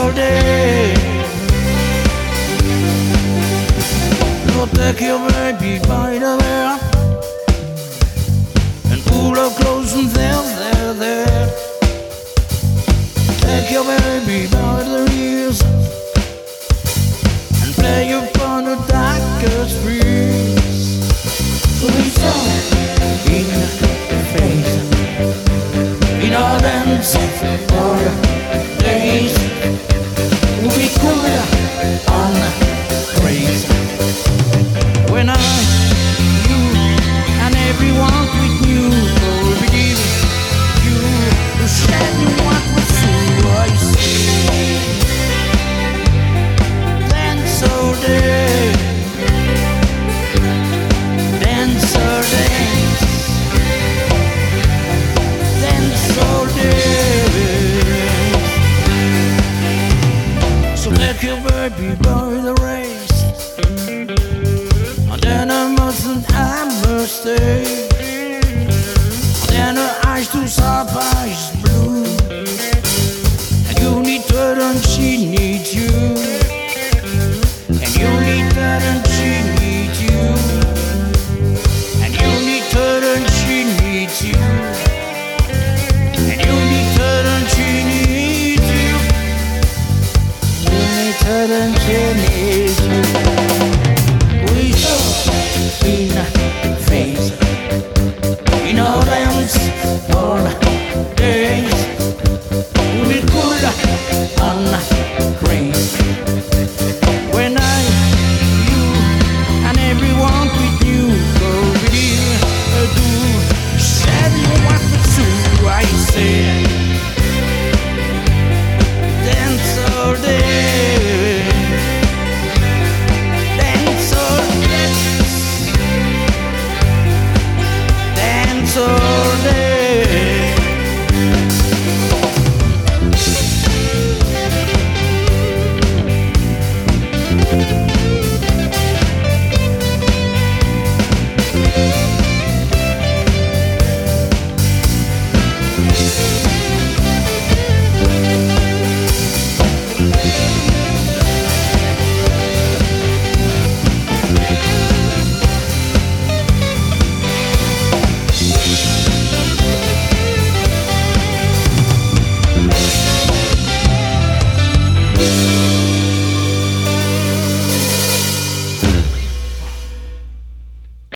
all day. So take your baby by the hair and pull her close and there. Take your baby by the ears and play upon the darkest breeze. Please don't in the face, in our dance for days. We'll be cooler on grace. When I, you, and everyone with you will believe you to shed what was so I see. Dance all day, dance all day, dance all day. So take your baby by the race, and then I must stay. Then her eyes too soft, eyes blue, and you need her and she needs you, and you need her and she needs you, and you need her and she needs you, and you need her and she needs you, you need her and she needs you. We saw in the face, in our dance for days. We could on